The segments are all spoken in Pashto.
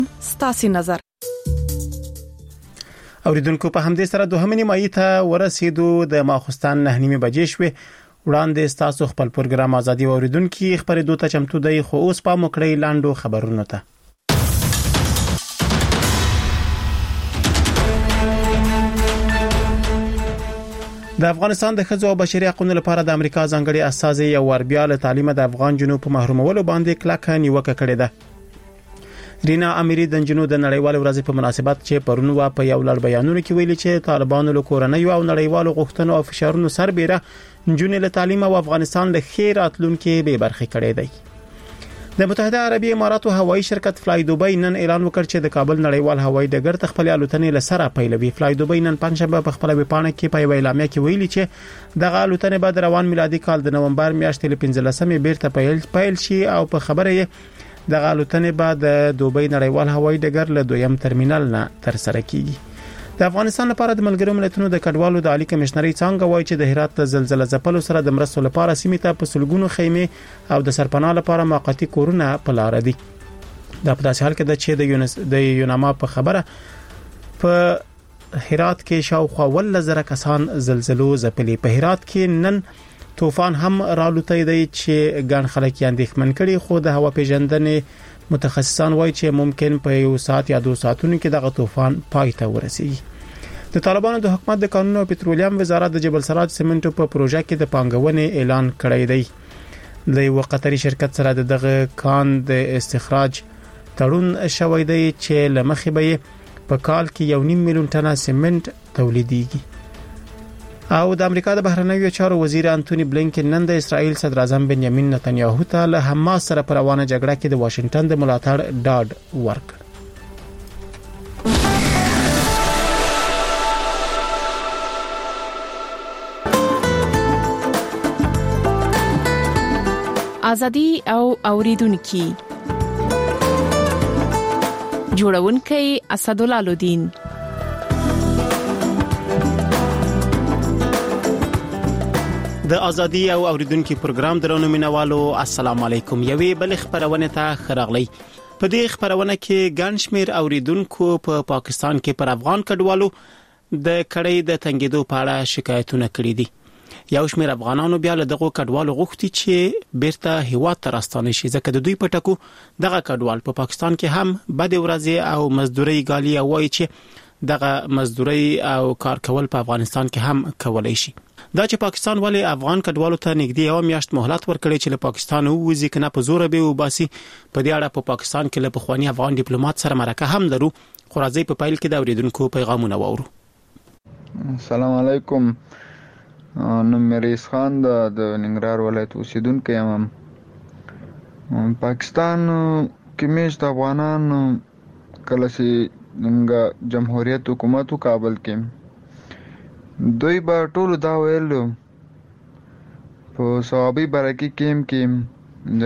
ستاسو نظر. اوریدونکو په همدې سره دوهمه نیمایي ته ورسېدو د ماخستان 9:30 بجې شوې. وړاندې تاسو خپل پروګرام ازادي اوریدونکو خبرېدو ته چمتو دی، خو اوس په مکړې لاندو خبرونه ته. د افغانستان د ښځو او بشري حقوقو لپاره د امریکا ځانګړي استازي یو ور بیا له تعلیم د افغان جنوب په محرومولو باندې کلکه نیوکه کړې ده. رینا اميري د جنوب د نړیوال ورځې په مناسبت چې پرونو په یو لړ بیانونو کې ویلي چې طالبانو له کورنۍ او نړیوالو غوښتنو او فشارونو سربېره جنوب له تعلیم او افغانستان له خیر راتلونکو به برخه کړې ده. د متحده عربی اماراتو هوایي شرکت فلای دوبۍ نن اعلان وکړ چې د کابل نړیوال هوایي ډګر ته خپل الوتنې لسره پیلوي. فلای دوبۍ نن پنځشنبه په خپل ویبپاڼه کې په اعلامیه کې ویلي چې دغه الوتنې به د روان میلادي کال د نومبر میاشتې له 15مې بیرته پیل شي او په خبره دغه الوتنې به د دوبۍ نړیوال هوایي ډګر له دویم ترمینل نه تر سره کیږي. د افغانستان لپاره د ملګرو ملتونو د کډوالو د عالی کمشنري څنګه وایي چې د هرات د زلزلې ځپلو سره د مرستو لپاره سیمه ته په سلګونو خیمه او د سرپناه لپاره موقتی کورونه په لار دي. دا په داسې حال کې ده چې د یوناما په خبره په هرات کې شاوخوا 1000 کسان زلزلو ځپلي. په هرات کې نن طوفان هم رالوتی دی چې ګڼ خلک یې اندېښمن کړي، خو د هوا پیژندنې متخصصان وایي چې ممکن په 1 ساعت یا 2 ساعتونو کې دغه طوفان پای ته ورسیږي. د طالبانو د حکومت د قانون او پټرولیم وزارت د جبل سراج سیمنټو په پروژه کې د پانګونې اعلان کړی دی. د یو قطري شرکت سره دغه کان د استخراج تړون شوی دی چې لمخې به په کال کې 1.5 میلیون ټنه سیمنټ تولیدېږي. او د امریکا د بهرنیو چارو وزیر انټونی بلینکن نن د اسرائیل صدر اعظم بنیامین نتنیاهو ته له حماس سره پر روانه جګړه کې د واشنگټن د ملاتړ ډاډ ورکړ. ازادي او اوریدونکو جوړونکي اسدالله الدین. د ازادي او اوریدونکو پروګرام درنو مینوالو السلام علیکم. یوې بل خبرونه ته خراغلی. په دې خبرونه کې ګڼ شمیر اوریدونکو په پاکستان کې پر افغان کډوالو د کړۍ د تنګیدو په اړه شکایتونه کړې دي. یو شمیر افغانانو بیا له دغه کډوالو غوښتي چې بیرته هیواد ته راستانه شي، ځکه د دوی په ټکو دغه کډوال په پاکستان کې هم بد ورځي او مزدوري غالي وایي چې دغه مزدوري او کار کول په افغانستان کې هم کولای شي. دا چې پاکستان ولې افغان کډوالو ته نږدې یو میاشت مهلت ورکړي چې له پاکستان ووځي کنه په زور به وباسي، په دې اړه په پاکستان کې له پخوانی افغان ډیپلوماټ سره مرکه هم لرو. خو راځي په پایل کې د اوریدونکو پیغامونه واورو. السلام علیکم. نوم مریض خان د ننګرهار ولایت اوسیدونکی یم. پاکستان کې مېشت افغانان کله چې جمهوریت حکومت کابل کې دوی به ټول دا ویل په صوابي برکې کې د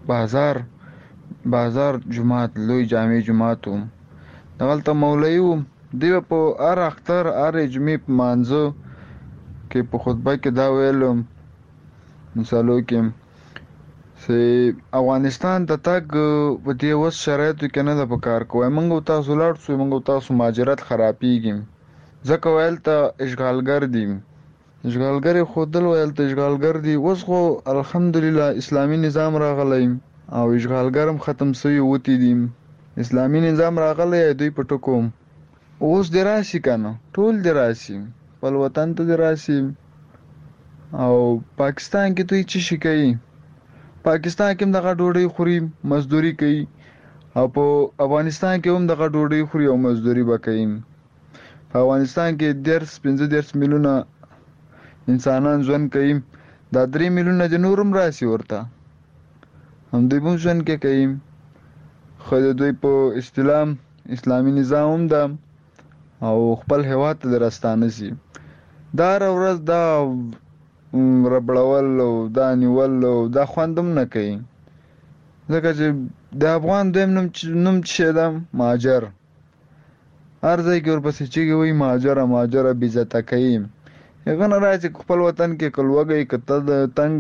بازار جماعت لوی جامع جماعت دغلته مولوی دی په هر اختر هر جمعې په مانځو کې په خطبه کې دا ویل مثالو کې چې افغانستان ته تګ په دې وس شرایطو کې نه د پکار کوي. موږ تاسو لاړ شو، موږ تاسو مهاجرت خرابېږي ځکه ویل ته اشغالګر دي، اشغالګر خودل ویل ته اشغالګر دي. اوس خو الحمدلله اسلامي نظام راغلی او اشغالګرم ختم شوی وتی دي، اسلامي نظام راغلی دوی په ټکو اوس دراسي کنه ټول دراسي خپل وطن ته دراسي. او پاکستان کې دوی څه شي کوي؟ پاکستان کې هم دغه ډوډۍ خوري مزدوري کوي او په افغانستان کې هم دغه ډوډۍ خوري او مزدوري وکړي. په افغانستان کې 15 میلیونه انسانان ژوند کوي، دا 3 میلیونه د نورم راسي ورته هم دوی هم ژوند کې کوي. خو دوی په استلام اسلامي نظام هم ده او خپل هیواد ته درستانه سي. دا ورځ دا ربړول او دا نیول او دا خوندم نه کوي، ځکه چې د افغان دویم نوم چې ده مهاجر، هر ځای کې ورپسې چیږي وایي مهاجره بې عزته کوي. هغه نه راځي خپل وطن کې کلوګی که تنګ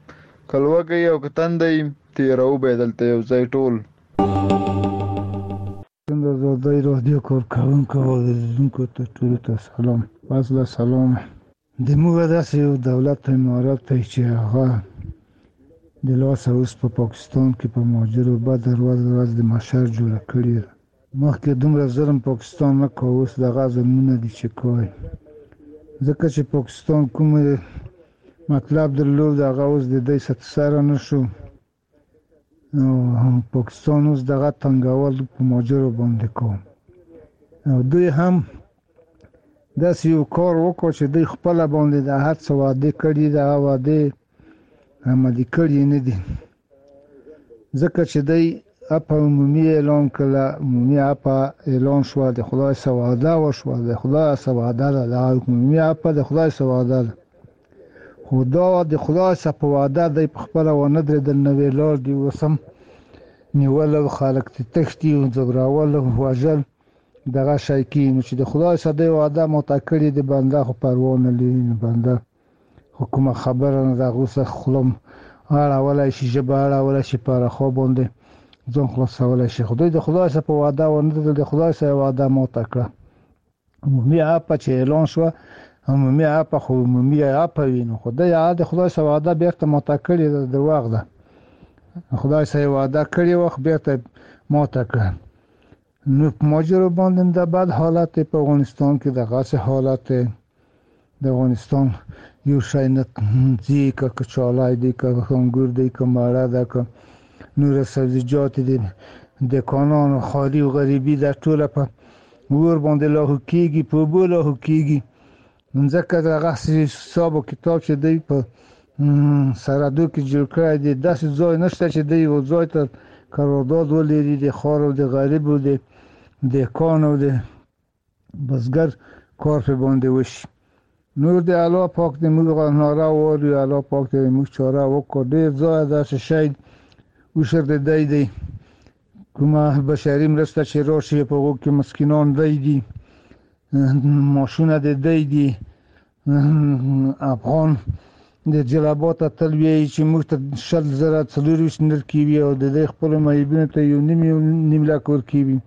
کلوګی او که تندی تېروو به دلته یو ځای ټول. دای رادیو کارکوونکو او اوریدونکو ته ټولو ته سلام. پس له سلام د موږ داسې یو دولت امارت دی چې هغه د لاسه اوس په پاکستان کې په مهاجرو بد ورځ د محشر جوړه کړې ده. مخکې دومره ظلم پاکستان نه کوي، اوس دغه ظلمونه دي چې کوي. ځکه چې پاکستان کوم مطلب درلود هغه اوس د دې سره نه شو. پاکستان اوس دغه تنګول په مهاجرو باندې کوي. او دوی هم داسې یو کار وکړ چې دوی خپله باندې د هر څه وعدې کړي دي، هغه وعدې عملي کړي نه دي. ځکه چې دوی اپا عمومي اعلان کړه، عمومي اپا اعلان شوه، د خدای څخه وعده وشوه، د خدای څخه وعده ده، د عمومي اپا د خدای څخه وعده ده. خو دا د خدای څخه په وعده دی په خپله ونه درېدل، نوې لار دي اوس هم نیول او خلک ترې تښتي او ځبراول او وژل دغه شی کېږي. نو چې د خدای څخه دی وعده ماته کړې د بنده خو پروا نه لري، نو بنده خو کومه خبره نه د هغو څخه خوله اړولی شي، ژبه اړولی شي، په رخوا باندې ځان خلاصولی شي. خو دوی د خدای څخه په وعده ونه درېدل، د خدای څخه وعده ماته کړه. عمومي اپه چې اعلان شوه، عمومي اپه خو عمومي اپه وي، نو خو دوی هغه د خدای څخه وعده بېرته ماته کړې ده، دروغ ده. خدای څخه وعده کړې وخت بېرته ماته کړه. نو په مهاجرو باندې د بد حالت په افغانستان کې دغسې حالت د افغانستان یو شی نه ځي، که کچالای دی، که انګور دی، که مڼه ده، که نور سبزیجات دي. دکانان خالی او غریبي ده، ټوله په اور باندې لاهو کېږي، په اوبو لاهو کېږي. ځکه دغسې حساب و کتاب چې دوی په سرحدو کې جوړ کړی دی، داسې ځای نشته چې دوی یو ځای ته قرارداد ولري د خار او د غریب او د دهقان او د بزګر کار په باندې وشي. نور د الله پاک د موږ ناره واري، الله پاک د موږ چاره وکړو. ډېر ځای داسې شی وشر د دی دی، کومه بشري مرسته چې راشي په هغو کې مسکینان دی دي، ماشونه د دی دي. افغان د جلبات تل وی چې موږ ته 40,000 نر کیوي او د دې خپل مېبینه ته یو نیم لاک ور کیوي.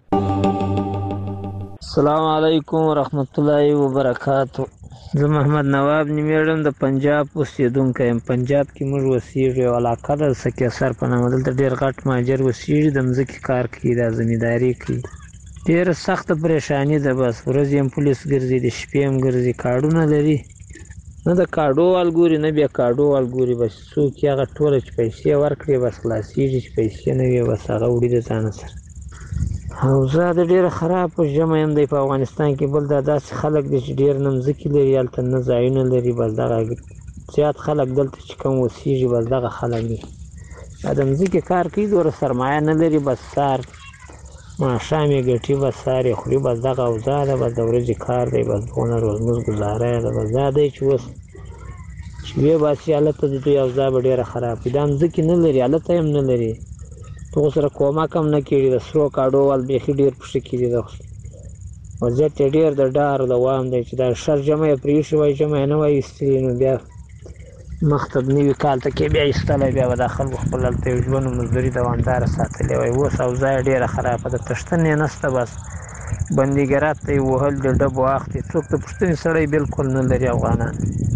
السلام علیکم ورحمت الله وبرکاتہ. زه محمد نواب نیمېړم، د پنجاب اوسېدونکی یم. پنجاب کې موږ اوسېږو، یو علاقه ده سکیسر په نامه. دلته ډېر غټ مهاجر اوسېږي، د مځکې کار کوي، د زمینداري کوي. ډېره سخته پریشاني ده. بس ورځې هم پولیس ګرځي، د شپې هم ګرځي، کارډونه لري، نه د کاډو وال ګوري نه بیا کاډو وال ګوري. بس څوک یې هغه ټوله چې پیسې ورکړي بس خلاصېږي، چې پیسې نه وي بس هغه وړي د ځانه سره. اوضاع د ډېره خراب ژمی هم دی په افغانستان کې. بل دا داسې خلک دي چې ډېر نه مځکې لري، هلته نه ځایونه لري. بس دغه زیات خلک دلته چې کوم اوسېږي بس دغه خلک دي. دا د مځکې کار کوي، دومره سرمایه نه لري. بس سهار ماښام یې ګټي، بس سهار یې خوري. بس دغه اوضاع ده، بس د ورځې کار دی، بس دغونه روزمز ګزاره یې ده. بس دا دی چې اوس چې ویې باسي هلته د دوی اوضاع به ډېره خراب وي. دا مځکې نه لري، هلته هم نه لري، دغو سره کومک هم نه کېږي. د سرو کاډو وال بیخي ډېر پښه کېږي. د وضعیت یې ډېر د ډار دوام دی چې دا شر جمع یې پرېښي وای، جمع یې نه وای ایستلي، نو بیا مخته نوي کال ته کې بیا ایستلی، بیا به دا خلکو خپل هلته یو ژوند و مزدوري دوامداره ساتلی وای. اوس اوضاع یې ډېره خرابه ده، تښتنې یې نشته. بس بندیګرات ته یې وهل، د ډبو اخته، څوک د پوښتنې سړی بالکل نه لري افغانان.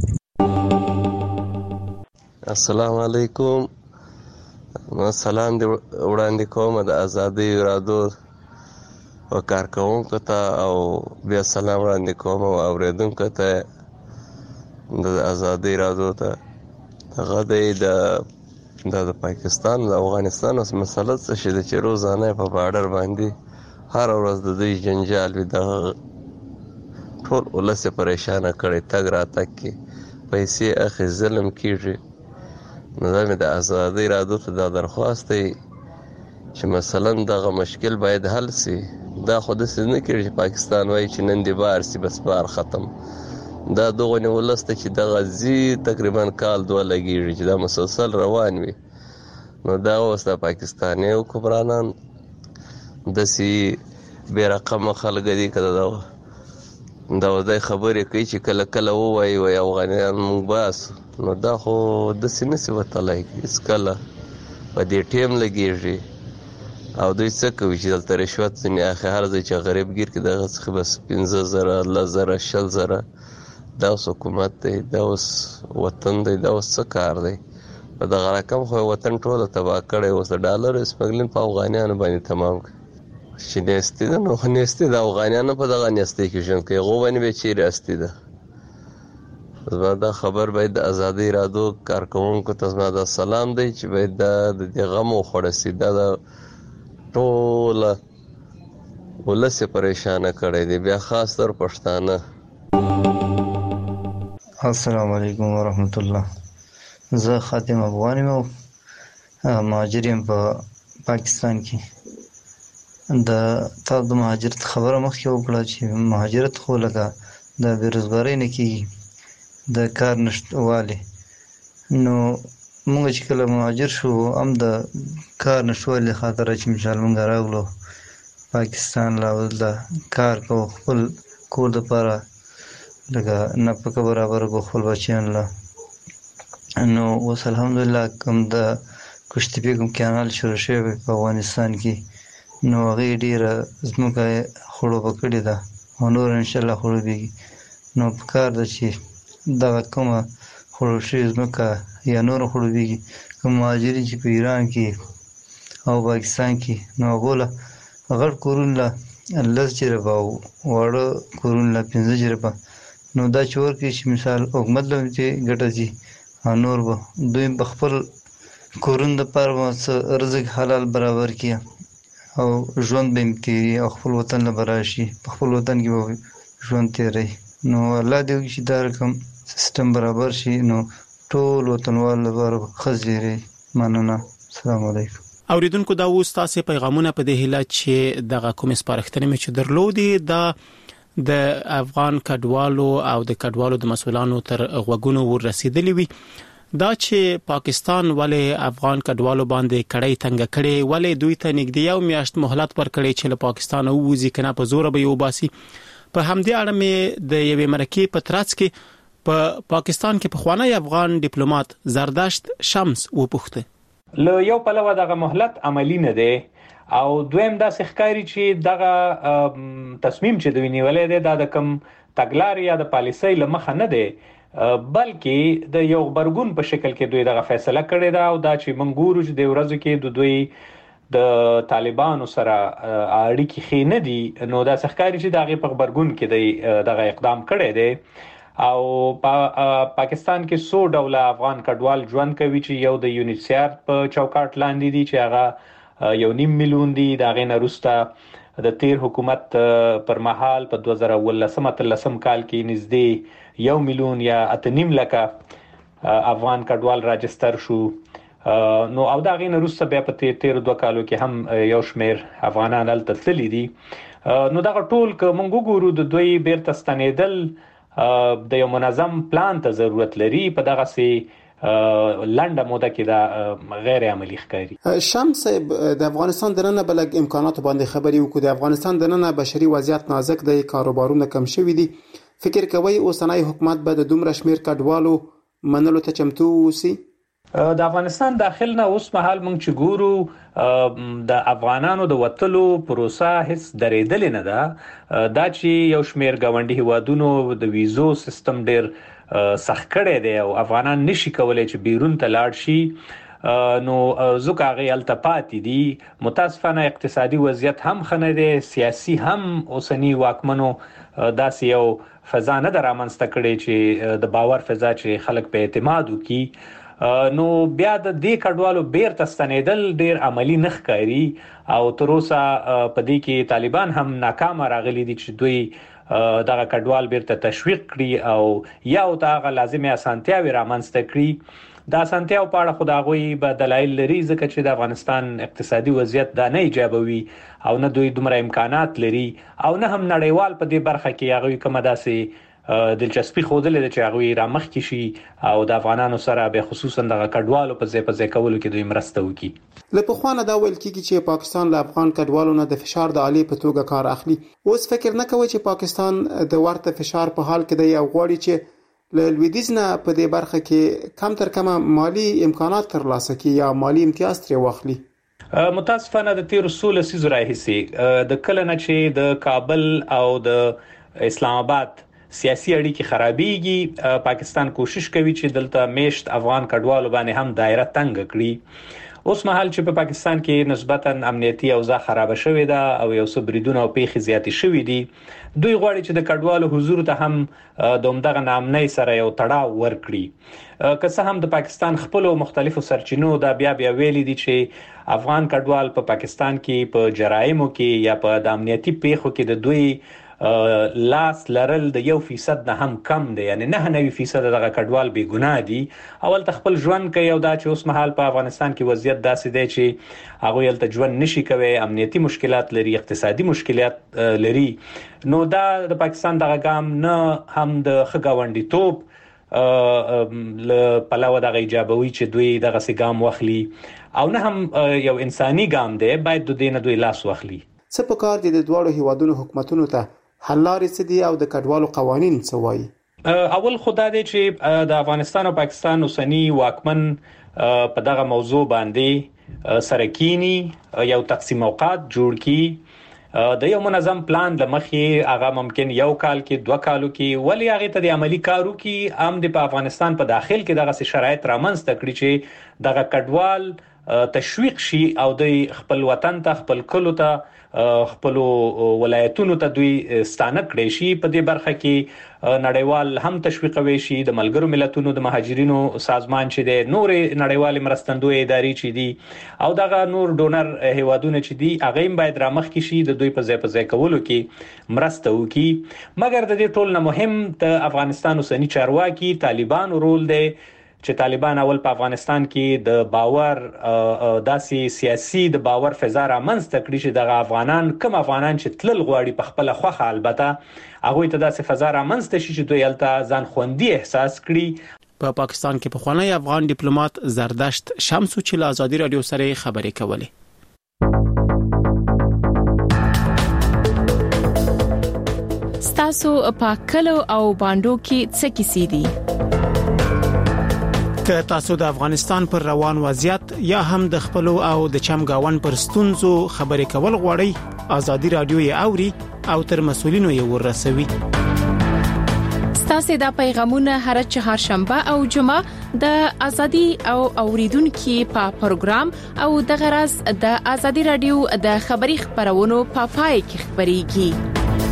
السلام علیکم. سلام دې وړاندې کوم د ازادۍ رادیو او کارکوونکو ته، او بیا سلام وړاندې کوم او اورېدونکو ته د ازادۍ رادیو ته. هغه دی د پاکستان د افغانستان اوس مسله څه شي ده چې روزانه په باډر باندې هر ورځ د دوی جنجال وي. دغه ټول ولس یې پریشانه کړی، تګ راتګ کې پیسې اخی، ظلم کېږي. نو دا مې د ازادۍ رادیو ته دا درخواست دی چې مثلا دغه مشکل باید حل سي. دا خو داسې نه کېږي چې پاکستان وایي چې نن دې بار سي بس بار ختم. دا دغه ولس ته چې دغه زی تقریبا کال 2 لګېږي چې دا مسلسل روان وي. نو دا اوس د پاکستاني حکمرانان داسې بې رقمه خلک دي که دا ودای خبرې کوي چې کله کله ووایي وایي افغانیان موږ باسو. نو دا خو داسې نسي وتلی هېڅکله، په دې ټیم لګېږي. او دوی څه کوي چې دلته رشوت ځینې اخی هر ځای چې غریب ګیر کې دغه څخه بس 15,000 10,000 20,000 دا اوس حکومت دی دا اوس وطن دی دا اوس څه کار دی په دغه رقم خو وطن ټوله تباه کړی اوس د ډالر سمګلین په افغانیانو باندې تمام چې نیستي ده نو نیستي د افغانیانو په دغه نیستي کې ژوند کوي هغو باندې به چیرې استي ده زما دا خبر باید د ازادۍ رادیو کارکوونکو ته زما دا سلام دی چې باید دا د دې غم وخوړه سي دا د ټوله ولس یې پریشانه کړی دی بیا خاص تر پښتانه. السلام علیکم ورحمت الله. زه خاتم افغان یم مهاجر یم په پاکستان کې. د تاسو د مهاجرت خبره مخکې وکړه چې مهاجرت خو لکه د بیروزګارۍ نه کېږي د کار نشتوالی نو موږ چې کله مهاجر شو هم د کار نشتوالي خاطره چې مثال موږ راغلو پاکستان لا کار کو خپل کور دپاره لکه نفقه برابر کو خپل بچیان له نو اوس الحمدلله کوم د کشتپې کوم کانال شروع شوی په افغانستان کې نو هغې ډېره ځمکه خړوبه کړې ده او نور انشاءالله خړوبېږي نو پکار ده چې دغه کومه خړوب شوې ځمکه یا نور خړوبېږي کوم مهاجرین چې په ایران کې او پاکستان کې نو هغو له غټ کورونه له 10 جریبه او واړه کورونه له 15 جریبه نو دا چې ورکړي چې مثال حکومت له چې ګټه ځي او نور به دوی په خپل کورونو دپاره به څه رزق حلال برابر کړي او ژوند به یې تېري او خپل وطن له به راشي په خپل وطن کې به ژوند تېروي نو الله دې وکړي چې دا رقم سیستم برابر شي نو ټول وطنوال لپاره ښه زیری. مننه. السلام علیکم. اوریدونکو دا اوس تاسو پیغامونه په دې هیله چې دغه کوم سپارښتنې مې چې درلودي دا د افغان کډوالو او د کډوالو د مسؤلانو تر غوږونو ورسېدلې وي دا چې پاکستان ولې افغان کډوالو باندې کړۍ تنګ کړي ولې دوی ته نږدې یو میاشت مهلت ورکړي چې له پاکستان ووځي کنه په زور به یو باسي په همدې اړه مې د یوې مرکې په ترڅ کې په پاکستان کې پخوانی افغان ډیپلوماټ زردشت شمس وپوښته له یو پلوه دغه مهلت عملی نه دی او دویم دا ښکاری چې دغه تصمیم چې دوی نیولې دی دا د کم تګلارې یا د پالیسۍ لمخه نه دی بلکې د یو خبرګون په شکل کې دوی دغه فیصله کړې ده او دا چې موږ ګورو چې د ورځو کې دوی د طالبانو سره اړیکې ښې نه دي نو دا ښکاری چې دغه په خبرګون کې دغه اقدام کړی دی او پاکستان کې 100 ډوله افغان کډوال ژوند کوي چې یو د یونیسیار په چوکاټ لاندې دي چې هغه 1.5 میلیون دي دا غي نه روسته د تیر حکومت پر مهال په 2013 کال کې نږدې 1 میلیون یا 8.5 لکه افغان کډوال راجستر شو نو او دا غي نه روسته بیا په تیر 2 کالو کې هم یو شمیر افغانان هلته تللي دي نو دا ټول که موږ وګورو د دوی بیرته ستنېدل د یو منظم پلان ته ضرورت لري په دغه سي لنډه موده کې دا غیر عملی ښکاري. شمس د افغانستان د نن بلګ امکانات باندې خبري وکړو د افغانستان د نن بشري وضعیت نازک دی کاروبارونه کم شوي دي فکر کوي اوسنۍ حکومت به د دومره شمیر کډوالو منلو ته چمتو وسی؟ د افغانستان داخل نه اوس مهال موږ چې ګورو د افغانانو د وټلو پروسه هیڅ درېدل نه ده دا چې یو شمیر غونډي هوادونو د ویزو سیستم ډېر سخت کړی دی او افغانان نشي کولای چې بیرون ته لاړ شي نو زکه غي التپاتې دي متاسفانه اقتصادي وضعیت هم خنه دي سیاسي هم اوسنی واکمنو داسې یو فضا نه درامنځته کړي چې د باور فضا چې خلک په اعتماد وکړي نو بیا د دې کډوالو بیرته ستنېدل ډیر عملی نه ښکاري او تر اوسه په دې کې طالبان هم ناکام راغلي دي چې دوی دغه کډوال بیرته تشویق کړي او یا او دغه لازمي اسانتیاوي رامنځته کړي دا اسانتیاو په اړه خداغوي به دلایل لري ځکه چې د افغانستان اقتصادي وضعیت دا نه ایجابوي او نه دوی دومره امکانات لري او نه هم نړیوال په دې برخه کې هغه کومه داسې دلچسپي خوده چې هغه را مخ کې شي او د افغانانو سره به خصوصا د کډوالو په ځای کولو کې دوی مرسته وکړي. له پخوانه دا ویل کیږي چې پاکستان له افغان کډوالو نه د فشار د عالی په توګه کار اخلي. اوس فکر نه کوي چې پاکستان د ورته فشار په حال کې دی او غواړي چې له لویدیځ نه په دې برخه کې کم تر کمه مالی امکانات ترلاسه کړي یا مالی امتیاز ترې واخلي. متاسفانه د تیر 16 سیزو راهیسي د کله نه چې د کابل او د اسلام آباد سیاسي اړیکې خرابېږي پاکستان کوشش کوي چې دلته میشت افغان کډوالو باندې هم دایره تنګ کړي. اوس مهال چې په پاکستان کې نسبتا امنیتي اوضاع خراب شوې ده او یو څه بریدونه او پیښې زیاتې شوې دي، دوی غواړي چې د کډوالو حضور ته هم د همدغه نامنۍ سره یو تړاو ورکړي. که څه هم د پاکستان خپل مختلفو سرچینو دا بیا ویلي دي چې افغان کډوال په پاکستان کې په جرایمو کې یا په د امنیتي پیښو کې د دوی لاس لرل د 1% نه هم کم دی، یعنی 99% دغه کډوال بې ګناه دي. اول خپل ژوند کوي او دا چې اوس مهال په افغانستان کې وضعیت داسې دی چې هغه یلته ژوند نشي کوي، امنیتي مشکلات لري، اقتصادي مشکلات لري. نو دا د پاکستان دغه ګام نه هم د خګاونډي توپ ل پلاو دغه ایجابوي چې دوی دغه سي ګام واخلي او نه هم یو انساني ګام دی، باید د دې نه دوی لاس واخلي. څه په کار دي د دوړو هیوادونو حکومتونو ته حل لارې څه دي او د کډوالو قوانين څه وایي؟ اول خدای دې چې د افغانستان او پاکستان اوسنی واکمن په دغه موضوع باندې سره کینی، یو تقسیم اوقات جوړ کی، د یو منظم پلان لمخې هغه ممکن یو کال کې 2 کالو کې ولی هغه ته د عملی کارو کې عام د افغانستان په داخل کې دغه شرایط رامنځته کړي چې دغه کډوال تشویق شي او د خپل وطن ته، خپل کلو ته، خپل ولایتونو ته دوی ستانه کړي شي. په دې برخه کې نړیوال هم تشویقوي شي، د ملګرو ملتونو د مهاجرینو سازمان چې د نور نړیوال مرستندوی ادارې چې دي او دغه نور ډونر هیوادونه چې دي هغه هم باید رامخ کې شي د دوی په ځای کولو کې مرسته وکړي. مګر د دې ټول نه مهم د افغانستان اوسنی چارواکي طالبان رول دی چې طالبان اول په افغانستان کې د باور داسې سیاسي د باور فضا رامنځته کړي چې د افغانان چې تلل غواړي په خپل خوخه، البته هغه ته داسې فضا رامنځته شي چې دوی الته ځان خوندي احساس کړي. په پاکستان کې په خوانی افغان ډیپلوماټ زردشت شمسو چې له ازادي رادیو سره خبرې کولې. ستاسو په کلو او باندو کې څه کیسې دي؟ که تاسو د افغانستان پر روان وضعیت یا هم د خپل او د چمګاون پر ستونزو خبرې کول غواړئ، ازادي رادیو یې اوري او تر مسولینو یې ورسوي. ستاسو د پیغامونه هر چهارشنبه او جمعه د ازادي او اوریدونکو په پروګرام او د غرض د ازادي رادیو د خبري خبرونو په پای کې خبريږي.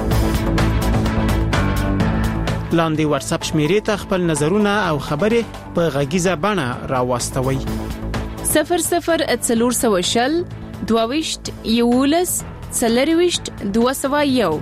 لاندې واتس اپ شمیرې ته خپل نظرونه او خبرې په غږیزه بڼه راوستوي. 0040 22 یولس 40 201.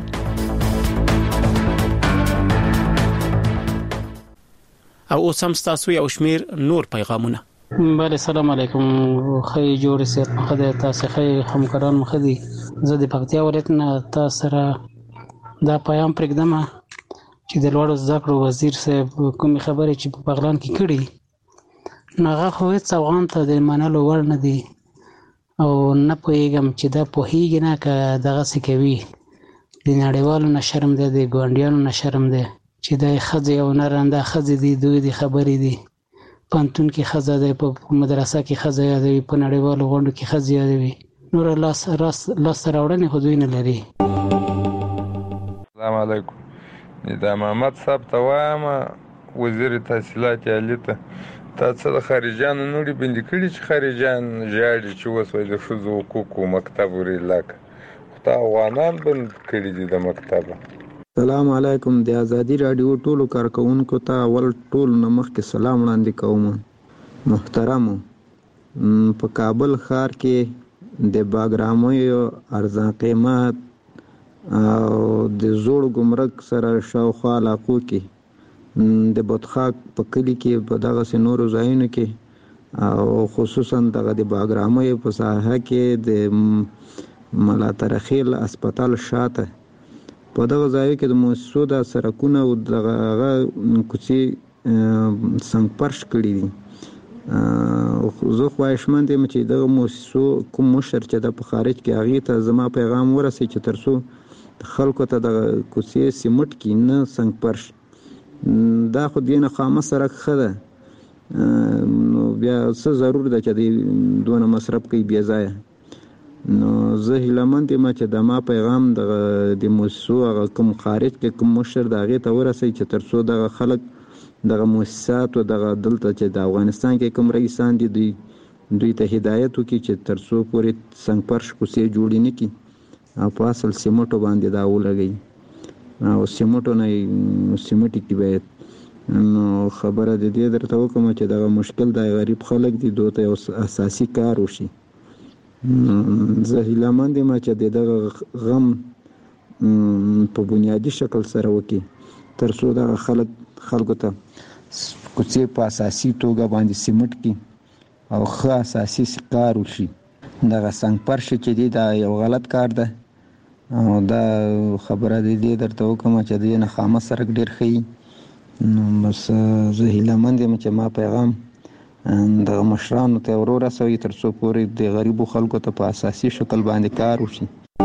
او اوس هم تاسو یو شمیر نور پیغامونه. بله سلام علیکم، خی جوړ سي خدای تاسو خی همکاران مخدي زه د پکتیا ولایت نه تاسو سره دا پیغام پرېږدم چې د لوړو زده کړو وزیر صاحب کوم خبرې چې په بغلان کې کړي ناغه خو هیڅ افغان ته د منلو وړ نه دي او نه پوهیږم چې دا پوهیږي نه که دغه څه کوي. د نړیوالو نه شرم دی، د ګاونډیانو نه شرم دی چې د ښځې او نرنده ښځې دي، دوی د خبرې دي پانتون کې ښځه دی، په مدرسه کې ښځه یادوي، په نړیوالو غونډو کې ښځې یادوي، نور لاس راوړنې خو دوی نه لري. السلام علیکم، دا محمد صاحب ته وایم، وزیر تحصیلات عالی ته تاسو د خارجانو نوري بندي کړي چې خارجان ژاړي چې وسوي د ښځو حقوقو مکتب وري لاک خو افغانان بند کړي دي د مکتب. السلام علیکم، د ازادي رادیو ټولو کارکونکو ته ول ټول نمخ کې سلام وړاندې کوم. محترم، په کابل ښار کې د باګرامو ارزان قیمت او د زوړ ګمرک سره شاوخوا علاقو کې د بوتخاک په کلی کې په دغه سينورو ځایونو کې او خصوصا دغه د باګرامو په ساحه کې د ملاترخیل هسپتال شاته په دغه ځای کې د مؤسسو د سرکونه او دغه کوڅې څنګه پرش کړی دي. زه خواهشمند یم چې دغه مؤسسو کوم مشر چې د په خارج کې هغه ته زما پیغام ورسي چې ترڅو خلکو ته د کوڅې سیمټ کې نه څنګه پرش دا خو دینه خامه سرک خده نو بیا څه ضرور ده چې د دونه مصرف کوي بیا ځای نو زه هیلمند یم چې د ما پیغام د موسسو هغه کوم خارج کې کوم مشر د هغې ته ورسوي چې تر څو دغه خلک دغه مؤسسات او دغه دلته چې د افغانستان کې کوم رئیسان دي دوی ته هدایت وکړي چې تر څو پورې څنګ پرش کوڅې جوړې نه کړي او په اصل سیمټو باندې دا ولګوي او سیمټو نه سیمټي کې باید نو خبره د دې درته وکړم چې دغه مشکل د غریب خلک دي دوی ته یو اساسي کار وشي. زه هیلهمند یم چې دغه غم په بنیادي شکل سره وکړي تر څو دغه خلکو ته کوڅې په اساسي توګه باندې سیمټ کړي او ښه اساسي کار وشي. دغه څنګ پرش چې دی دا یو غلط کار ده او دا خبره د دې درته وکړم چې دې نه خامه سرک ډېر ښه نو بس زه هیلهمند یم چې ما پیغام دغه مشرانو ته ور ورسوي تر څو پورې د غریبو خلکو ته په اساسي شکل باندې کار وشي.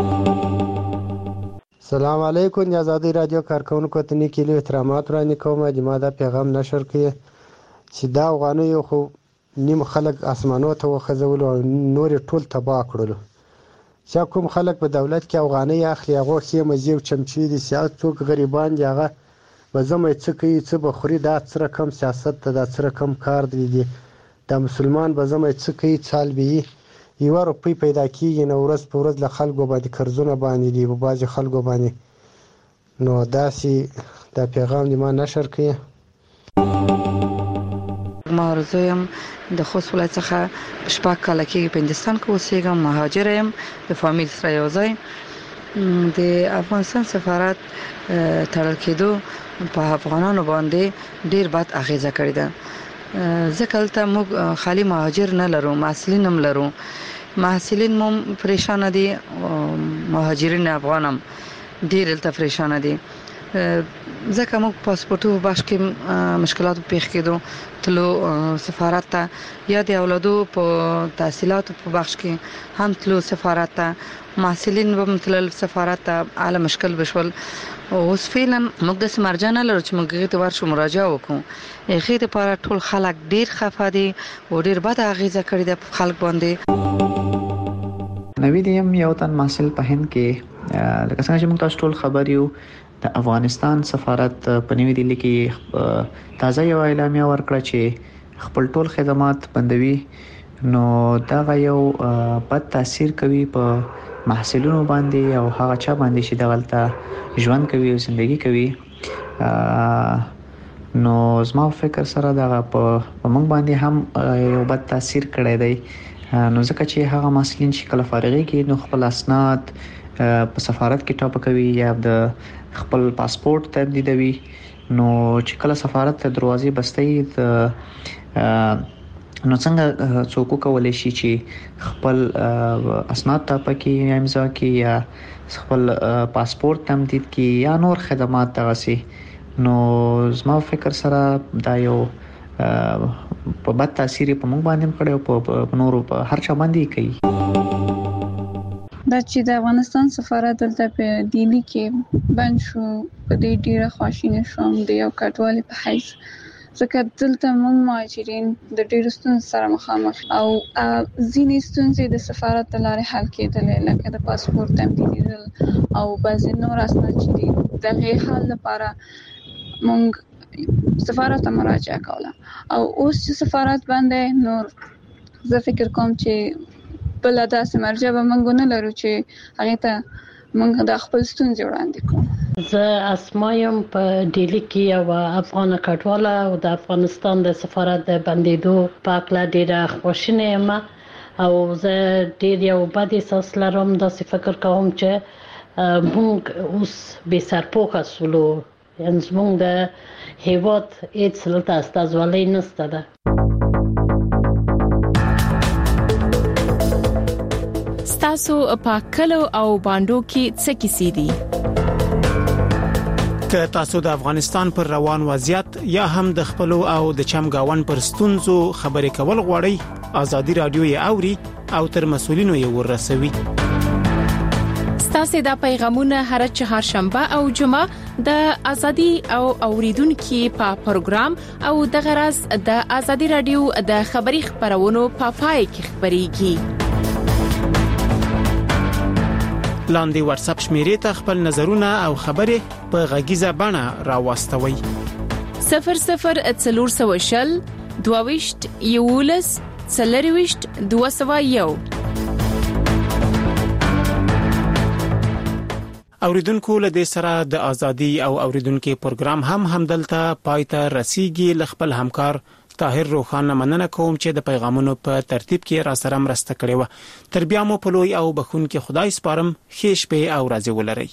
سلام علیکم. د آزادی رادیو کارکونکو ته نیکیلو احترامات وړاندې کوم چې ما دا پیغام نشر کړی چې دا افغانیو خو نیم خلک اسمانو ته وخځول او نور ټول تباه کړل. چې کوم خلک په دولت کې افغاني اخلي هغه خې مزیو چمچي دي سیاست څوک غریبان دي هغه بزمه څه کوي څه بخوري دا څه رقم سیاست ته دا څه رقم کار دی د مسلمان بزمه څه کوي چال به یو روپی پیدا کیږي نو ورځ په ورځ له خلکو باندې قرضونه باندې دی په باج خلکو باندې نو داسي دا پیغام دی ما نشر کړی. ما ورزویم د خوست ولایت څخه شپږ کاله کې په هندستان کې اوسېږم مهاجر یم د فامیل سره یو ځای. د افغانستان سفارت تړل کېدو په افغانانو باندې ډیر بد اغیزه کړې ده ځکه دلته موږ خالي مهاجر نه لرو محصلین هم لرو محصلین مو پریشان دي مهاجرین افغانم ډیر دلته پریشان دي ځکه موږ پاسپورتو باش کې مشکلات پیښ کېدو تلو سفارت ته یا د اولادو په تحصیلاتو په بخش کې هم تلو سفارت ته محصلین هم تلل سفارت ته اعلی مشکل بشول اوس فعلا موږ د سمرجانه لرو چې موږ ته ورشو مراجعه وکړو هغه لپاره ټول خلک ډیر خفه دي او ډیر بد اغیزه کړې ده په خلک باندې. نوی دیم یو تن محصل په هند کې لکه څنګه چې موږ تاسو ټول خبر یو د افغانستان سفارت په نوی دلی کې تازه یو اعلامیه ورکړه چې خپل ټول خدمات بندوي نو دا یو بد تاثیر کوي په محصلینو باندې او هغه چا باندې چې دغلته ژوند کوي او زندگی کوي. نو زما فکر سره دا په موږ باندې هم یو بد تاثیر کړی دی نو ځکه چې هغه محصلین چې کله فارغي کې نو خپل اسناد په سفارت کې ټاپ کوي یا د خپل پاسپورت تمدیدوي نو چې کله سفارت ته دروازې بستې نو څنګه څوک کولای شي چې خپل اسناد ټاپ کې امضا کې یا خپل پاسپورت تمدید کې یا نور خدمات تغسي نو زما فکر سره دا یو په بد تاثیر په موږ باندې کړي او په نورو په هر چا باندې کوي. دا چې د افغانستان سفارت دلته په دلی کې بند شو په دې ډیره خواشینه شوم د یو کډوال په حیث ځکه دلته موږ مهاجرین د ډیرو ستونزو سره مخامخ او ځینې ستونزې د سفارت له لارې حل کېدلې لکه د پاسپورت تمدیدول او بعضې نور اسناد چې دي دغه حل لپاره موږ سفارت ته مراجعه کوله او اوس چې سفارت باندې نور زه فکر کوم چې بل داسې مرجع به موږ نه لرو چې هغه ته موږ د خپل ستونزې وړاندې کوو. زه اسمایم په ډیلی کې یو افغان کډواله او د افغانستان د سفارت د بندیدو په اړه ډیره خوشاله یم او زه ډیر یو بد احساس لرم داسې فکر کوم چې موږ اوس به سرپوښه سولو یعنی موږ د هیواد هیڅ لته استازولۍ نشته ده. ستاسو په کلو او باندو کې څه کیسې دي؟ که تاسو د افغانستان پر روان وضعیت یا هم د خپلو او د چمګاون پر ستونزو خبرې کول غواړئ آزادی رادیو یې اوري او تر مسولینو یې ورسوي. ستاسو د پیغامونه هر چهارشنبه او جمعه د ازادي او اوریدونکو په پروګرام او د غرض د ازادي رادیو د خبري خبرونو په پای کې خبريږي. لاندې واتس اپ شمیرې ته خپل نظرونه او خبرې په غږیزه بڼه راوستوي. 0040 22 یولس 40 201. اوریدونکو له دې سره د ازادي او اوریدونکو پروګرام همدلته پایته رسیدي. خپل همکار طاهر روخان مننه کوم چې د پیغامونو په ترتیب کې را سره مرسته کړې و. تر بیا مو په لوی او بخون کې خدای سپارم. ښه شپه او ورځ ولرئ.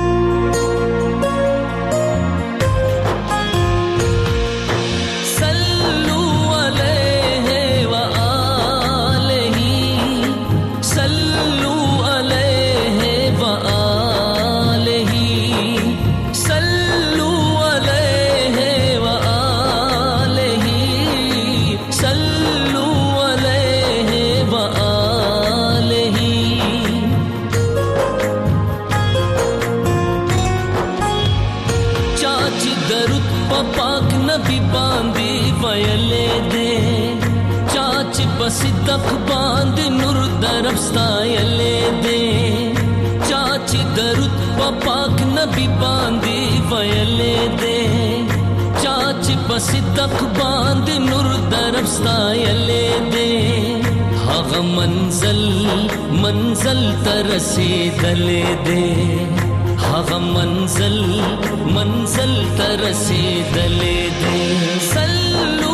सिद्दक बांध नूर दरफ्तायले दे चाची दरुद पाक नबी बांधी वयले दे चाची बसिद्दक बांध नूर दरफ्तायले दे हग मंजल तरसीदले दे हग मंजल तरसीदले दे. सल्लू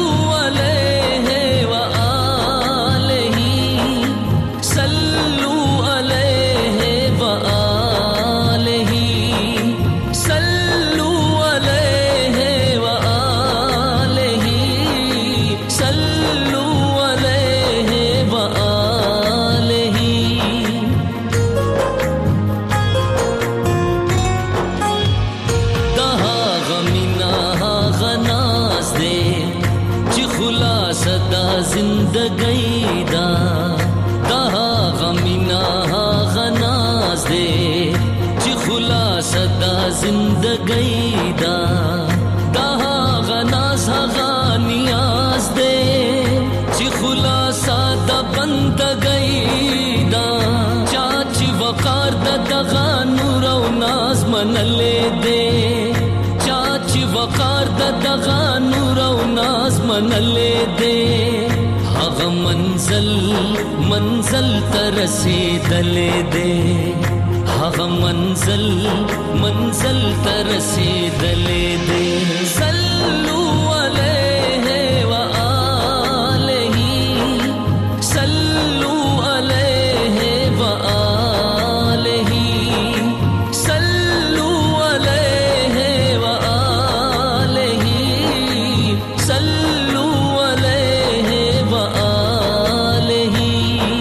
जिंदगी दा दहा गमिना गनाज दे जी खुलासा दा जिंदगी दा दहा गनाज नियाज दे जी खुलासा दा बंदगी दा चाची वकार दा दगा नूर और नाज मनले दे चाची वकार दा दगा नूर और नाज मनले दे. हग मंजल तरसीदले दे हग मंजल तरसीदले दे. सल्लू अलैहि व आलिही सल्लू अलैहि व आलिही सल्लू अलैहि व आलिही सल्लू अलैहि व आलिही.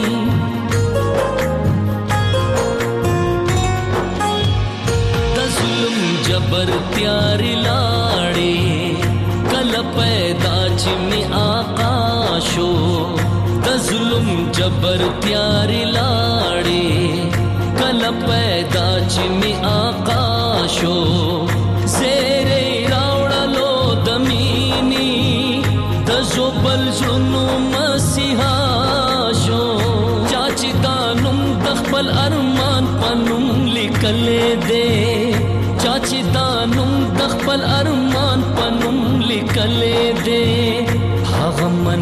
दज़ुल्म जबर प्यारी लाड़ी कल पैदा में आकाशो दज़ुल्म जबर प्यारी लाड़ी कल पैदा में आकाशो ज़ेरे रावड़लो दमीनी दज़ोबल जुनू मसीहाशो चाची दानुम दखबल अरमान पनुम लिकले दे चाची दानुम दखबल अरमान पनुम लिकले दे. हग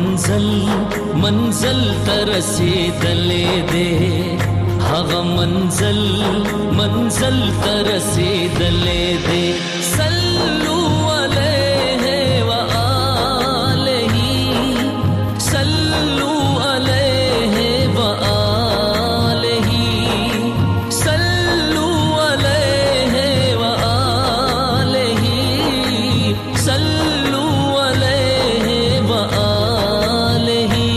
मंजल तरसीदले दे हग मंजल तरसीदले दे. सल्लू अलैहि व आलिही सल्लू अलैहि व आलिही सल्लू अलैहि व आलिही सल्लू अलैहि व आलिही.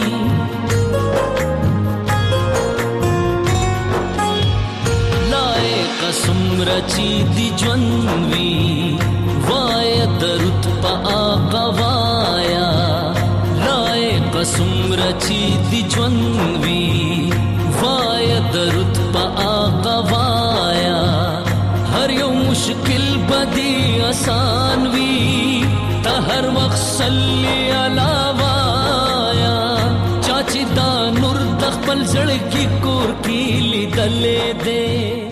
लाए कसम रची दी ज्वनवी वाय दरुत पा आकवाया लाए कसम रची दी ज्वनवी वाय दरुत पा आकवाया. हर यो मुश्किल बदी आसान वी ता हर वक्त सल्ली अला वाया चाची दा नूर दखबल जड़ की कोर की लिदा غلې دې